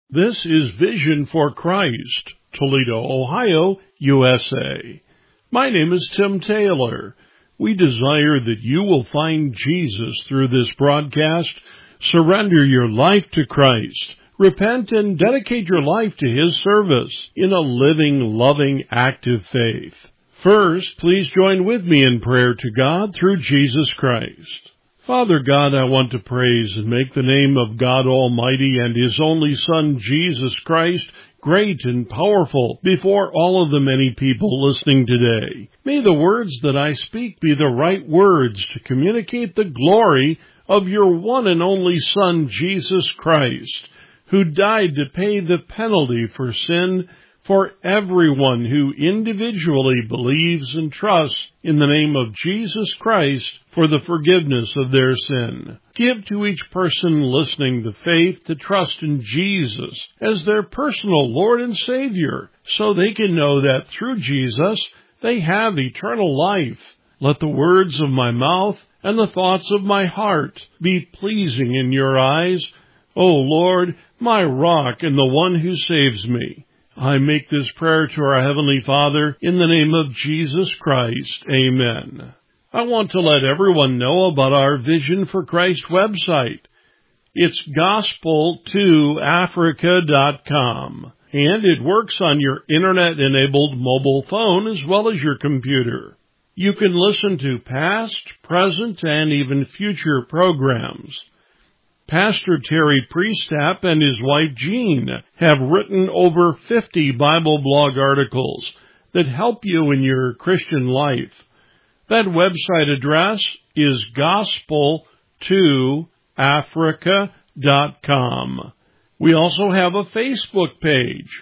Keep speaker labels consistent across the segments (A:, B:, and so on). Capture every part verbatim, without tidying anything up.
A: This is Vision for Christ, Toledo, Ohio, U S A. My name is Tim Taylor. We desire that you will find Jesus through this broadcast, surrender your life to Christ, repent and dedicate your life to His service in a living, loving, active faith. First, please join with me in prayer to God through Jesus Christ. Father God, I want to praise and make the name of God Almighty and His only Son, Jesus Christ, great and powerful before all of the many people listening today. May the words that I speak be the right words to communicate the glory of your one and only Son, Jesus Christ, who died to pay the penalty for sin for everyone who individually believes and trusts in the name of Jesus Christ for the forgiveness of their sin. Give to each person listening the faith to trust in Jesus as their personal Lord and Savior, so they can know that through Jesus they have eternal life. Let the words of my mouth and the thoughts of my heart be pleasing in your eyes, O Lord, my rock and the one who saves me. I make this prayer to our Heavenly Father in the name of Jesus Christ. Amen. I want to let everyone know about our Vision for Christ website. It's gospel two africa dot com, and it works on your internet-enabled mobile phone as well as your computer. You can listen to past, present, and even future programs. Pastor Terry Priestap and his wife Jean have written over fifty Bible blog articles that help you in your Christian life. That website address is gospel two africa dot com. We also have a Facebook page,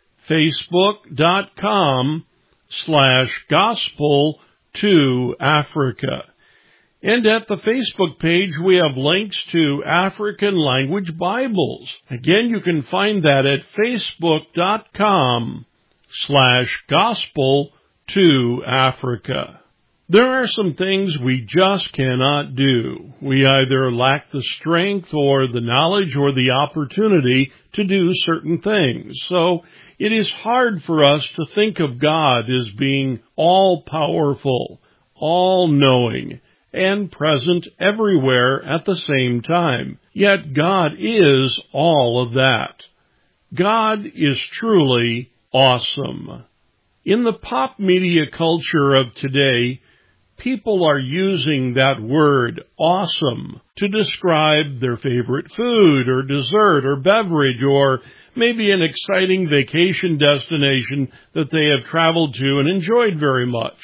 A: facebook.com slash gospel two Africa. And at the Facebook page, we have links to African language Bibles. Again, you can find that at facebook.com slash gospel to Africa. There are some things we just cannot do. We either lack the strength or the knowledge or the opportunity to do certain things. So it is hard for us to think of God as being all-powerful, all-knowing, and present everywhere at the same time. Yet God is all of that. God is truly awesome. In the pop media culture of today, people are using that word awesome to describe their favorite food or dessert or beverage or maybe an exciting vacation destination that they have traveled to and enjoyed very much.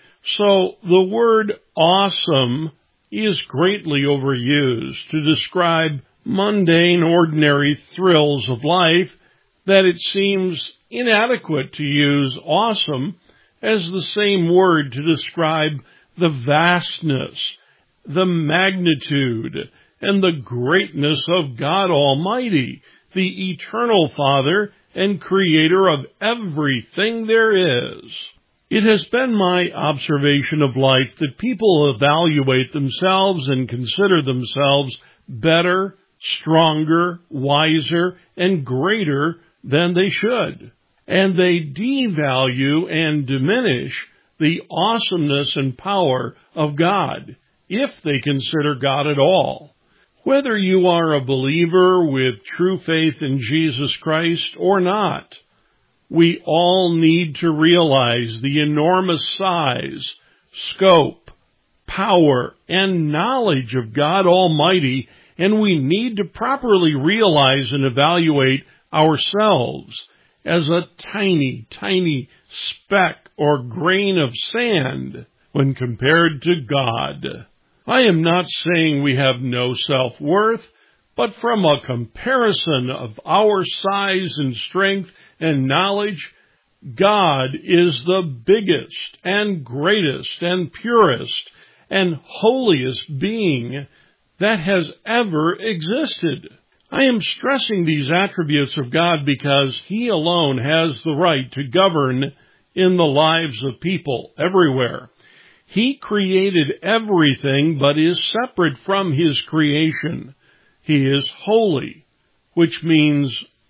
A: So the word awesome is greatly overused to describe mundane, ordinary thrills of life that it seems inadequate to use awesome as the same word to describe the vastness, the magnitude, and the greatness of God Almighty, the eternal Father and Creator of everything there is. It has been my observation of life that people evaluate themselves and consider themselves better, stronger, wiser, and greater than they should. And they devalue and diminish the awesomeness and power of God, if they consider God at all. Whether you are a believer with true faith in Jesus Christ or not, we all need to realize the enormous size, scope, power, and knowledge of God Almighty, and we need to properly realize and evaluate ourselves as a tiny, tiny speck or grain of sand when compared to God. I am not saying we have no self-worth, but from a comparison of our size and strength and knowledge, God is the biggest and greatest and purest and holiest being that has ever existed. I am stressing these attributes of God because He alone has the right to govern in the lives of people everywhere. He created everything but is separate from His creation. He is holy, which means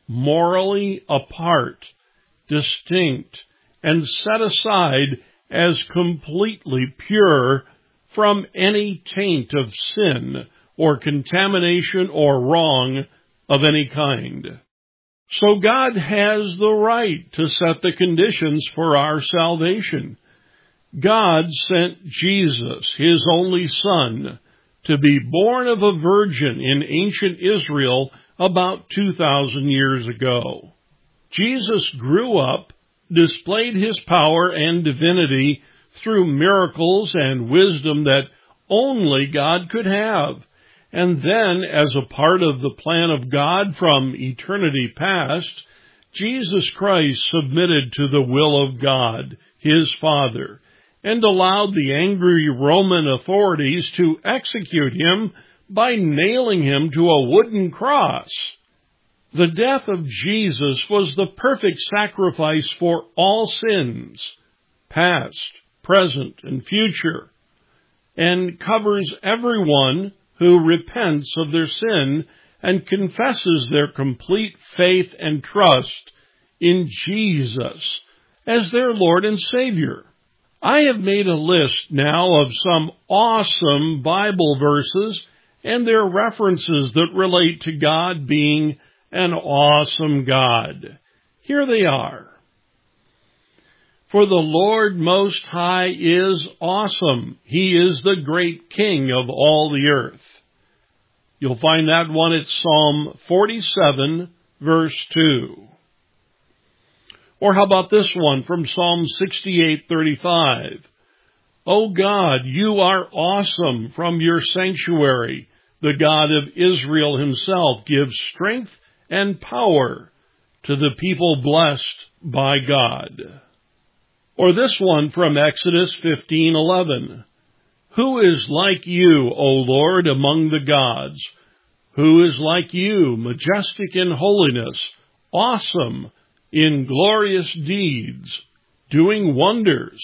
A: morally apart, distinct, and set aside as completely pure from any taint of sin or contamination or wrong of any kind. So God has the right to set the conditions for our salvation. God sent Jesus, His only Son, to be born of a virgin in ancient Israel about two thousand years ago. Jesus grew up, displayed His power and divinity through miracles and wisdom that only God could have. And then, as a part of the plan of God from eternity past, Jesus Christ submitted to the will of God, His Father, and allowed the angry Roman authorities to execute Him by nailing Him to a wooden cross. The death of Jesus was the perfect sacrifice for all sins, past, present, and future, and covers everyone who repents of their sin and confesses their complete faith and trust in Jesus as their Lord and Savior. I have made a list now of some awesome Bible verses and their references that relate to God being an awesome God. Here they are. For the Lord Most High is awesome. He is the great King of all the earth. You'll find that one at Psalm forty-seven, verse two. Or how about this one from Psalm sixty-eight, thirty-five? O God, you are awesome from your sanctuary. The God of Israel Himself gives strength and power to the people blessed by God. Or this one from Exodus fifteen eleven. Who is like you, O Lord, among the gods? Who is like you, majestic in holiness, awesome in glorious deeds, doing wonders?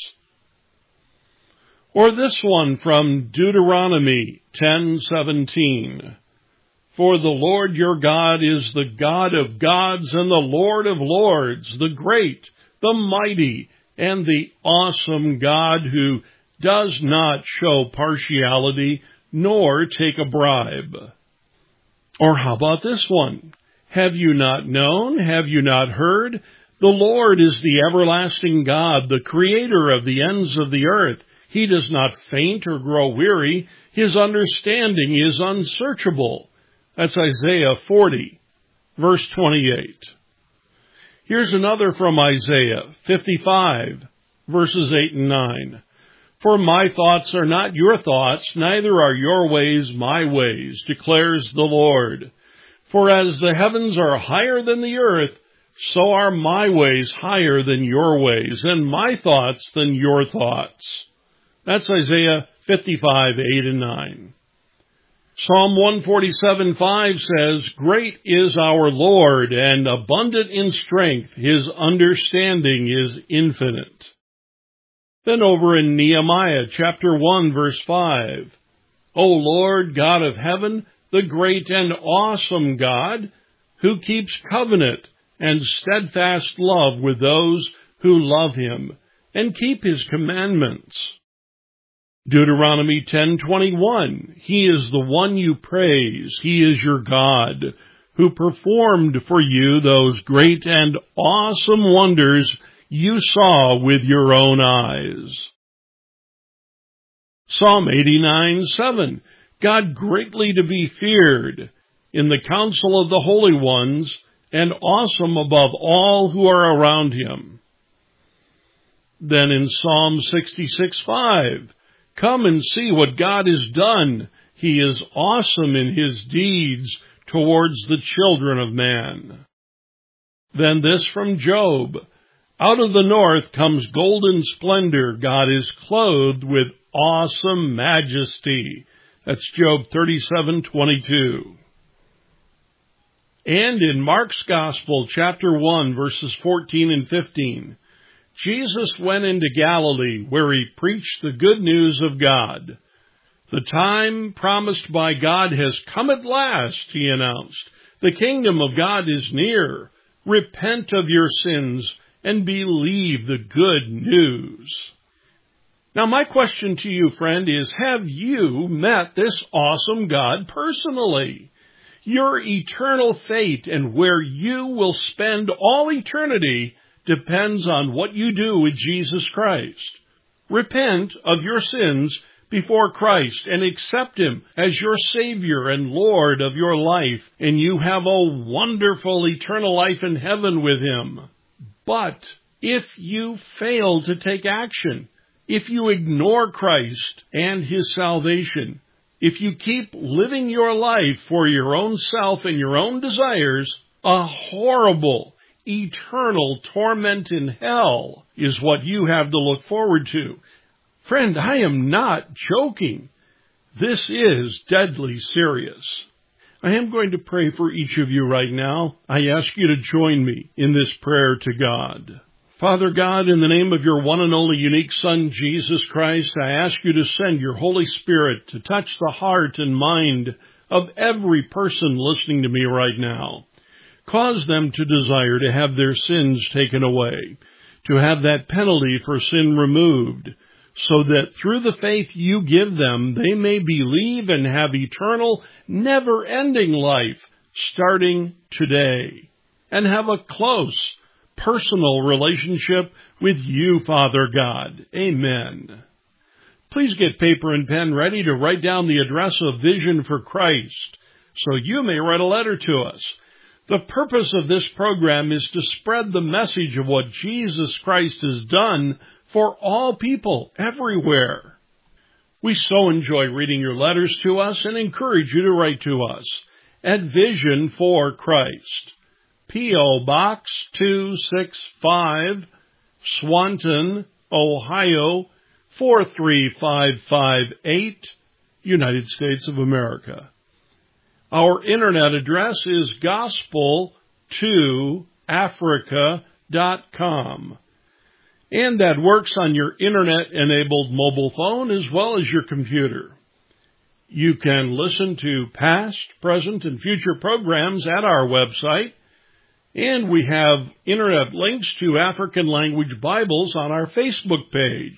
A: Or this one from Deuteronomy ten seventeen. For the Lord your God is the God of gods and the Lord of lords, the great, the mighty, and the awesome God who does not show partiality nor take a bribe. Or how about this one? Have you not known? Have you not heard? The Lord is the everlasting God, the creator of the ends of the earth. He does not faint or grow weary. His understanding is unsearchable. That's Isaiah forty, verse twenty-eight. Here's another from Isaiah fifty-five, verses eight and nine. For my thoughts are not your thoughts, neither are your ways my ways, declares the Lord. For as the heavens are higher than the earth, so are my ways higher than your ways, and my thoughts than your thoughts. That's Isaiah fifty-five, eight and nine. Psalm one forty-seven, five says, Great is our Lord, and abundant in strength. His understanding is infinite. Then over in Nehemiah chapter one, verse five, O Lord, God of heaven, the great and awesome God, who keeps covenant and steadfast love with those who love Him and keep His commandments. Deuteronomy ten twenty-one, He is the one you praise. He is your God, who performed for you those great and awesome wonders you saw with your own eyes. Psalm eighty-nine, seven, God greatly to be feared in the council of the holy ones, and awesome above all who are around Him. Then in Psalm sixty-six, five, Come and see what God has done. He is awesome in His deeds towards the children of man. Then this from Job, Out of the north comes golden splendor. God is clothed with awesome majesty. That's Job thirty-seven, twenty-two. And in Mark's Gospel, chapter one, verses fourteen and fifteen, Jesus went into Galilee, where He preached the good news of God. The time promised by God has come at last, He announced. The kingdom of God is near. Repent of your sins and believe the good news. Now, my question to you, friend, is have you met this awesome God personally? Your eternal fate and where you will spend all eternity depends on what you do with Jesus Christ. Repent of your sins before Christ and accept Him as your Savior and Lord of your life, and you have a wonderful eternal life in heaven with Him. But if you fail to take action, if you ignore Christ and His salvation, if you keep living your life for your own self and your own desires, a horrible, eternal torment in hell is what you have to look forward to. Friend, I am not joking. This is deadly serious. I am going to pray for each of you right now. I ask you to join me in this prayer to God. Father God, in the name of your one and only unique Son, Jesus Christ, I ask you to send your Holy Spirit to touch the heart and mind of every person listening to me right now. Cause them to desire to have their sins taken away, to have that penalty for sin removed, so that through the faith you give them, they may believe and have eternal, never-ending life starting today, and have a close, personal relationship with you, Father God. Amen. Please get paper and pen ready to write down the address of Vision for Christ, so you may write a letter to us. The purpose of this program is to spread the message of what Jesus Christ has done for all people everywhere. We so enjoy reading your letters to us and encourage you to write to us at Vision for Christ, P O. Box two sixty-five, Swanton, Ohio, four three five five eight, United States of America. Our internet address is gospel to africa dot com. And that works on your internet-enabled mobile phone as well as your computer. You can listen to past, present, and future programs at our website, and we have internet links to African language Bibles on our Facebook page.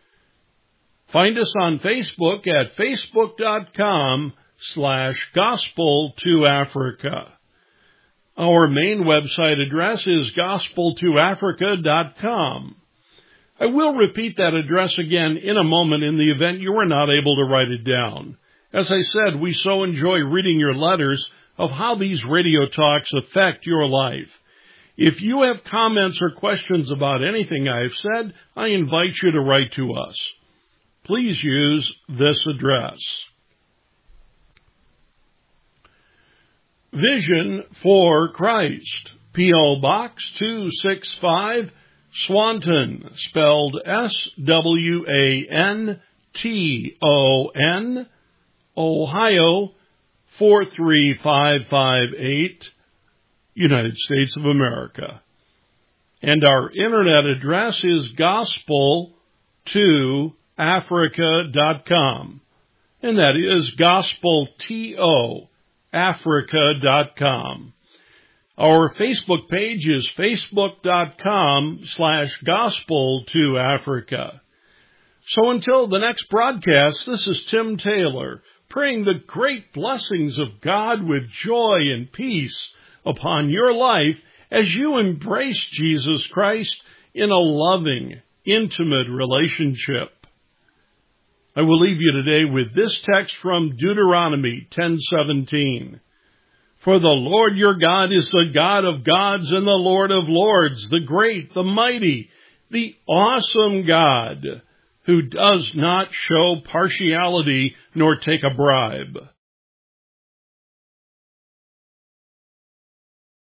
A: Find us on Facebook at facebook.com slash gospel to Africa. Our main website address is gospel to africa dot com. I will repeat that address again in a moment in the event you are not able to write it down. As I said, we so enjoy reading your letters of how these radio talks affect your life. If you have comments or questions about anything I have said, I invite you to write to us. Please use this address. Vision for Christ, P O. Box two sixty-five, Swanton, spelled S W A N T O N, Ohio, four three five five eight, United States of America. And our internet address is gospel to africa dot com, and that is gospel to africa dot com. Our Facebook page is facebook.com slash gospel to Africa. So until the next broadcast, this is Tim Taylor, praying the great blessings of God with joy and peace upon your life as you embrace Jesus Christ in a loving, intimate relationship. I will leave you today with this text from Deuteronomy ten seventeen. For the Lord your God is the God of gods and the Lord of lords, the great, the mighty, the awesome God, who does not show partiality nor take a bribe.